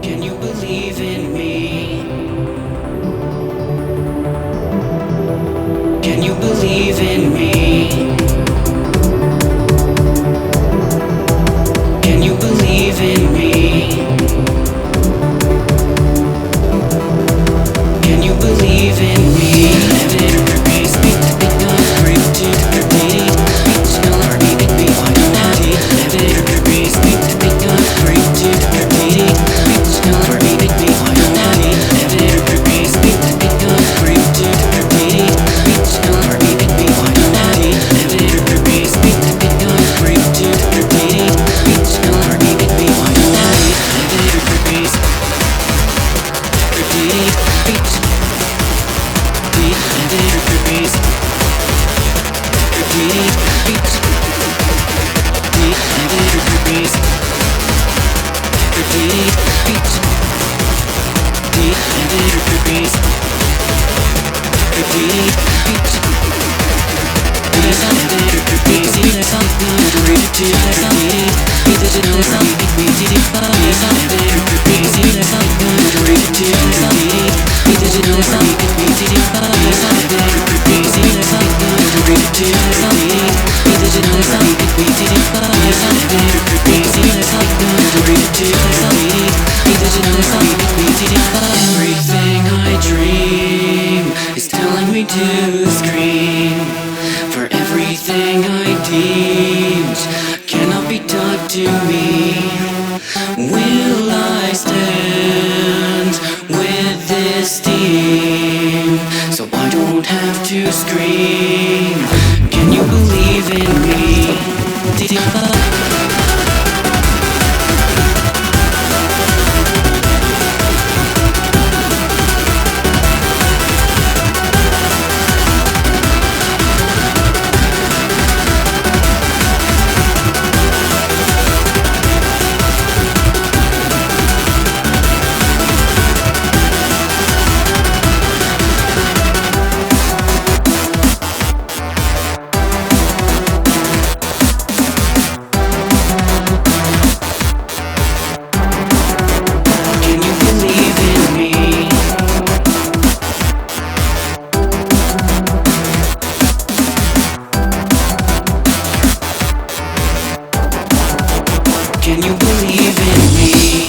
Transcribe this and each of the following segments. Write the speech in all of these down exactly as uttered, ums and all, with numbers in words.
Can you believe in me? Can you believe in me? Can you believe in me? Can you believe in me? Speak to the young, breathe to the lady. Still are making me why I'm happy. Speak to the young, breathe to the lady. Still are making me why I'm happy. Speak to the young, breathe to the lady. Still are making me why I'm happy. Speak to the young, breathe to the lady. Still are making me why I'm happy. Everything I dream is telling me to scream. For everything I deemed cannot be taught to me. Will I stand with this team? So I don't have to scream. Can you believe in me? Can you believe in me?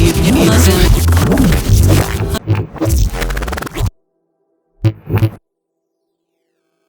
you, you, you,